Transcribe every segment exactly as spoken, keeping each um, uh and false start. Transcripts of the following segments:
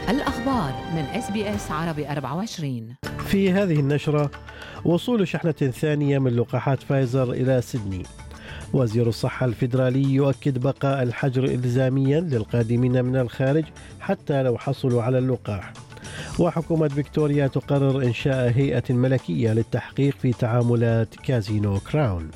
الأخبار من إس بي إس عربي أربعة وعشرين. في هذه النشرة: وصول شحنة ثانية من لقاحات فايزر إلى سيدني. وزير الصحة الفيدرالي يؤكد بقاء الحجر إلزاميا للقادمين من الخارج حتى لو حصلوا على اللقاح. وحكومة فيكتوريا تقرر إنشاء هيئة ملكية للتحقيق في تعاملات كازينو كراون.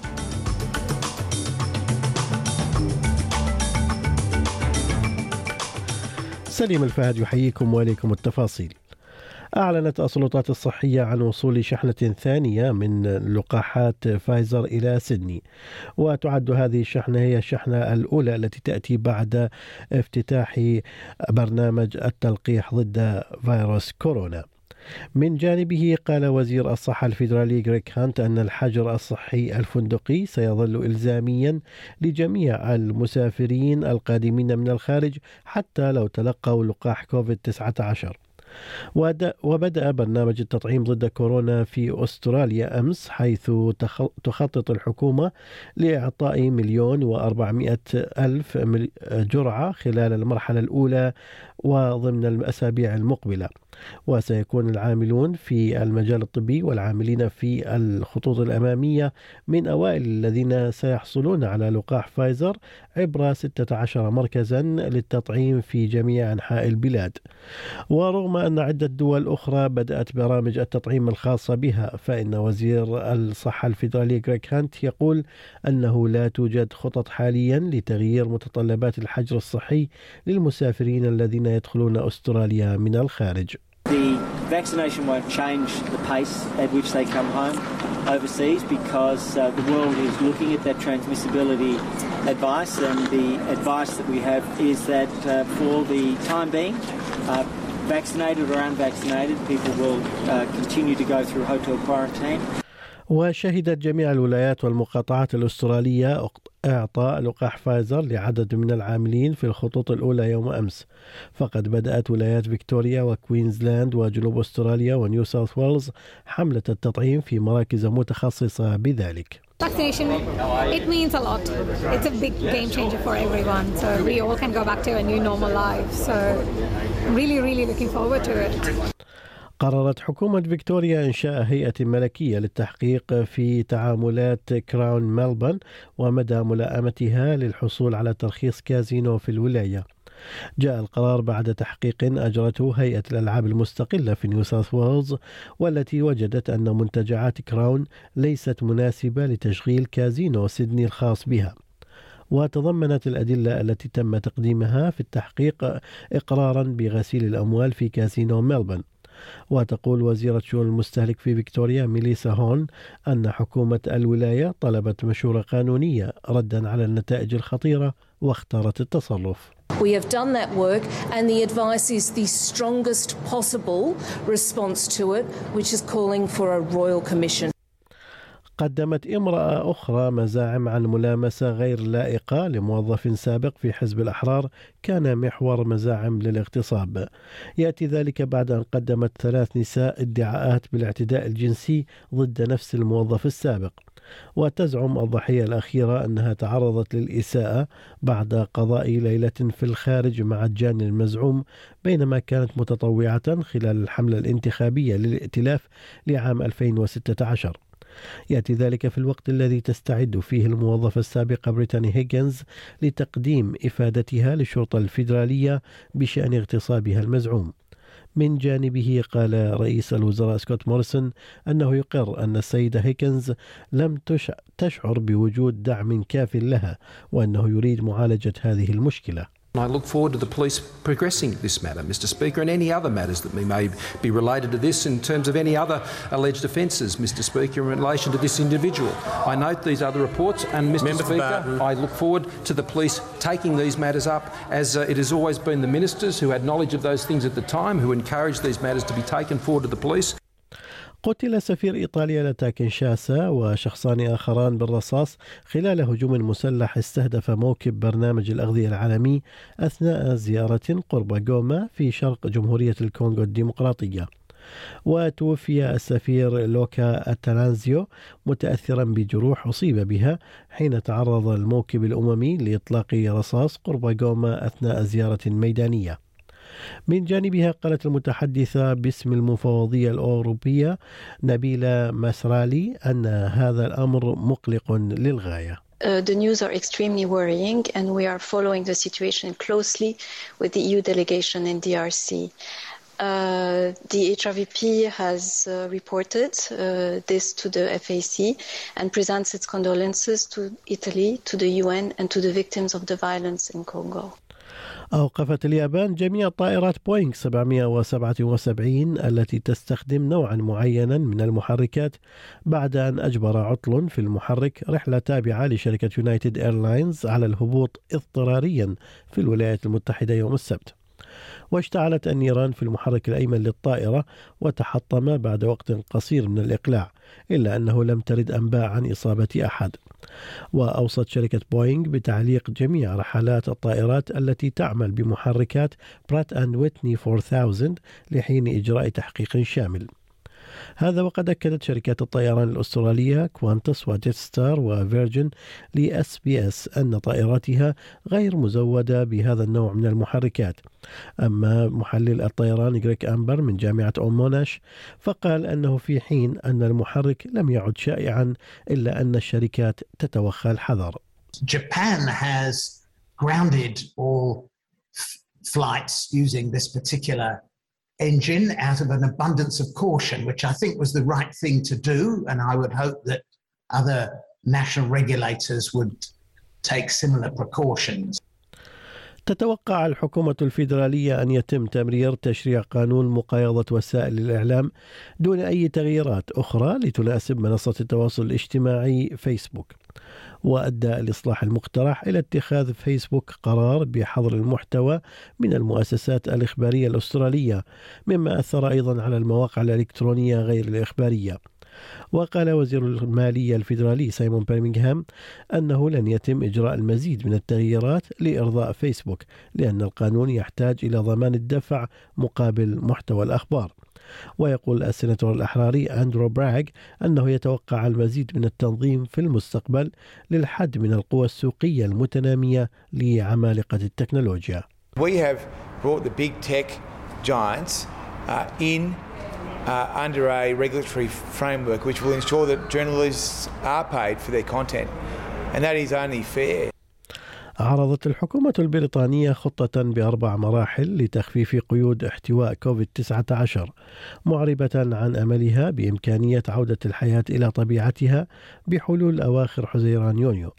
سليم الفهد يحييكم وإليكم التفاصيل. أعلنت السلطات الصحية عن وصول شحنة ثانية من لقاحات فايزر إلى سيدني، وتعد هذه الشحنة هي الشحنة الأولى التي تأتي بعد افتتاح برنامج التلقيح ضد فيروس كورونا. من جانبه قال وزير الصحة الفيدرالي غريغ هانت أن الحجر الصحي الفندقي سيظل إلزاميا لجميع المسافرين القادمين من الخارج حتى لو تلقوا لقاح كوفيد تسعة عشر. وبدأ برنامج التطعيم ضد كورونا في أستراليا أمس، حيث تخطط الحكومة لإعطاء مليون وأربعمائة ألف جرعة خلال المرحلة الأولى وضمن الأسابيع المقبلة. وسيكون العاملون في المجال الطبي والعاملين في الخطوط الأمامية من أوائل الذين سيحصلون على لقاح فايزر عبر ستة عشر مركزا للتطعيم في جميع أنحاء البلاد. ورغم أن عدة دول أخرى بدأت برامج التطعيم الخاصة بها، فإن وزير الصحة الفيدرالي غريغ هانت يقول أنه لا توجد خطط حاليا لتغيير متطلبات الحجر الصحي للمسافرين الذين يدخلون أستراليا من الخارج. The vaccination won't change the pace at which they come home overseas because uh, the world is looking at that transmissibility advice, and the advice that we have is that uh, for the time being, uh, vaccinated or unvaccinated, people will uh, continue to go through hotel quarantine. وشهدت جميع الولايات والمقاطعات الأسترالية إعطاء لقاح فايزر لعدد من العاملين في الخطوط الأولى يوم أمس. فقد بدأت ولايات فيكتوريا وكوينزلاند وجنوب أستراليا ونيو ساوث ويلز حملة التطعيم في مراكز متخصصة بذلك. Vaccination, it means a lot. It's a big game changer for everyone. So we all can go back to a new normal life. So I'm really, really looking forward to it. قررت حكومة فيكتوريا إنشاء هيئة ملكية للتحقيق في تعاملات كراون ملبون ومدى ملائمتها للحصول على ترخيص كازينو في الولاية. جاء القرار بعد تحقيق أجرته هيئة الألعاب المستقلة في نيو ساوث ويلز، والتي وجدت أن منتجعات كراون ليست مناسبة لتشغيل كازينو سيدني الخاص بها. وتضمنت الأدلة التي تم تقديمها في التحقيق إقرارا بغسيل الأموال في كازينو ملبون. وتقول وزيرة شؤون المستهلك في فيكتوريا ميليسا هون أن حكومة الولاية طلبت مشورة قانونية ردا على النتائج الخطيرة واختارت التصرف. We have done that work and the advice is the strongest possible response to it, which is calling for a royal commission. قدمت امرأة أخرى مزاعم عن ملامسة غير لائقة لموظف سابق في حزب الأحرار كان محور مزاعم للاغتصاب. يأتي ذلك بعد أن قدمت ثلاث نساء ادعاءات بالاعتداء الجنسي ضد نفس الموظف السابق. وتزعم الضحية الأخيرة أنها تعرضت للإساءة بعد قضاء ليلة في الخارج مع الجاني المزعوم بينما كانت متطوعة خلال الحملة الانتخابية للائتلاف لعام ألفين وستة عشر. يأتي ذلك في الوقت الذي تستعد فيه الموظفة السابقة بريتاني هيجنز لتقديم إفادتها للشرطة الفيدرالية بشأن اغتصابها المزعوم. من جانبه قال رئيس الوزراء سكوت موريسون أنه يقر أن السيدة هيجنز لم تشعر بوجود دعم كاف لها وأنه يريد معالجة هذه المشكلة. I look forward to the police progressing this matter, Mister Speaker, and any other matters that may be related to this in terms of any other alleged offences, Mister Speaker, in relation to this individual. I note these other reports and, Mister Member Speaker, I look forward to the police taking these matters up, as uh, it has always been the ministers who had knowledge of those things at the time who encouraged these matters to be taken forward to the police. قتل سفير إيطاليا لدى كينشاسا وشخصان آخران بالرصاص خلال هجوم مسلح استهدف موكب برنامج الأغذية العالمي أثناء زيارة قرب غوما في شرق جمهورية الكونغو الديمقراطية. وتوفي السفير لوكا التنانزيو متأثرا بجروح أصيب بها حين تعرض الموكب الأممي لإطلاق رصاص قرب غوما أثناء زيارة ميدانية. من جانبها قالت المتحدثة باسم المفوضية الأوروبية نبيلة مسرالي أن هذا الأمر مقلق للغاية. Uh, the news are extremely worrying, and we are following the situation closely with the E U delegation in D R C. Uh, the H R V P has uh, reported uh, this to the F A C and presents its condolences to Italy, to the U N, and to the victims of the violence in Congo. أوقفت اليابان جميع طائرات بوينغ سبعمائة وسبعة وسبعين التي تستخدم نوعا معينا من المحركات بعد أن أجبر عطل في المحرك رحلة تابعة لشركة يونايتد إيرلاينز على الهبوط اضطراريا في الولايات المتحدة يوم السبت. واشتعلت النيران في المحرك الأيمن للطائرة وتحطم بعد وقت قصير من الإقلاع، إلا أنه لم ترد أنباء عن إصابة أحد. وأوصت شركة بوينغ بتعليق جميع رحلات الطائرات التي تعمل بمحركات برات أند ويتني أربعة آلاف لحين إجراء تحقيق شامل. هذا وقد أكدت شركات الطيران الأسترالية كوانتس وجيت ستار وفيرجن لإس بي إس أن طائراتها غير مزودة بهذا النوع من المحركات. أما محلل الطيران غريك أمبر من جامعة أوموناش فقال أنه في حين أن المحرك لم يعد شائعا إلا أن الشركات تتوخى الحذر. Japan has grounded all f- flights using this particular engine out of an abundance of caution, which I think was the right thing to do, and I would hope that other national regulators would take similar precautions. تتوقع الحكومة الفيدرالية أن يتم تمرير تشريع قانون مقايضة وسائل الإعلام دون أي تغييرات أخرى لتناسب منصة التواصل الاجتماعي فيسبوك. وأدى الإصلاح المقترح إلى اتخاذ فيسبوك قرار بحظر المحتوى من المؤسسات الإخبارية الأسترالية، مما أثر أيضا على المواقع الإلكترونية غير الإخبارية. وقال وزير المالية الفيدرالي سايمون بيرمينغهام أنه لن يتم إجراء المزيد من التغييرات لإرضاء فيسبوك، لأن القانون يحتاج إلى ضمان الدفع مقابل محتوى الأخبار. ويقول السيناتور الأحراري أندرو براغ أنه يتوقع المزيد من التنظيم في المستقبل للحد من القوى السوقية المتنامية لعمالقة التكنولوجيا. We have brought the big tech giants uh, in uh, under a regulatory framework which will ensure that journalists are paid for their content, and that is only fair. عرضت الحكومة البريطانية خطة بأربع مراحل لتخفيف قيود احتواء كوفيد تسعة عشر، معربة عن أملها بإمكانية عودة الحياة إلى طبيعتها بحلول أواخر حزيران يونيو.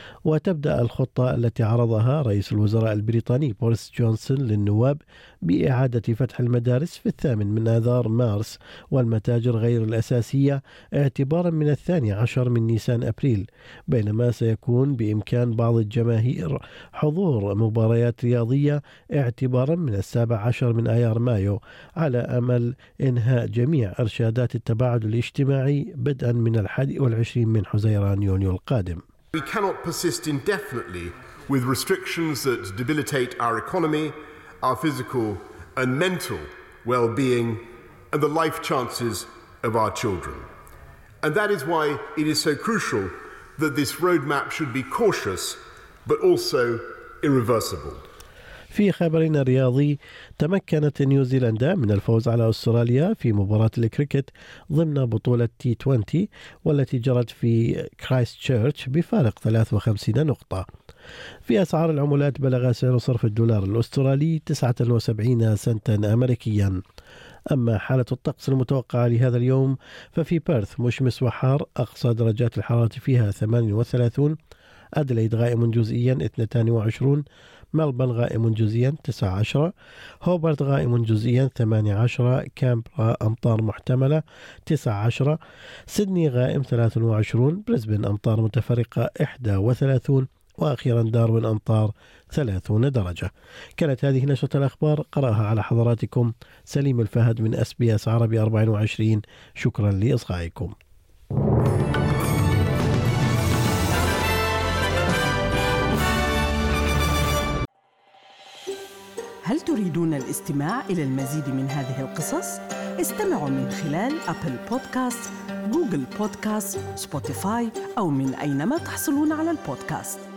وتبدأ الخطة التي عرضها رئيس الوزراء البريطاني بوريس جونسون للنواب بإعادة فتح المدارس في الثامن من آذار مارس والمتاجر غير الأساسية اعتبارا من الثاني عشر من نيسان أبريل، بينما سيكون بإمكان بعض الجماهير حضور مباريات رياضية اعتبارا من السابع عشر من آيار مايو، على أمل إنهاء جميع إرشادات التباعد الاجتماعي بدءا من الحادي والعشرين من حزيران يونيو القادم. We cannot persist indefinitely with restrictions that debilitate our economy, our physical and mental well-being, and the life chances of our children. And that is why it is so crucial that this roadmap should be cautious, but also irreversible. في خبرنا الرياضي، تمكنت نيوزيلندا من الفوز على أستراليا في مباراة الكريكت ضمن بطولة تي عشرين والتي جرت في كرايست تشيرش بفارق ثلاث وخمسين نقطة. في أسعار العملات بلغ سعر صرف الدولار الأسترالي تسعة وسبعين سنتا أمريكيا. أما حالة الطقس المتوقعة لهذا اليوم ففي بيرث مشمس وحار، أقصى درجات الحرارة فيها ثمانية وثلاثين، أدليد غائم جزئيا اثنين وعشرين، ملبن غائم جزئيا تسعة عشر، هوبرت غائم جزئيا ثمانية عشر، كامبرا أمطار محتملة تسعة عشر، سيدني غائم ثلاثة وعشرين، بريسبن أمطار متفرقة واحد وثلاثين، وأخيرا داروين أمطار ثلاثين درجة. كانت هذه نشرة الأخبار قرأها على حضراتكم سليم الفهد من إس بي إس عربي أربعة وعشرين. شكرا لإصغائكم. هل تريدون الاستماع إلى المزيد من هذه القصص؟ استمعوا من خلال أبل بودكاست، جوجل بودكاست، سبوتيفاي أو من أينما تحصلون على البودكاست.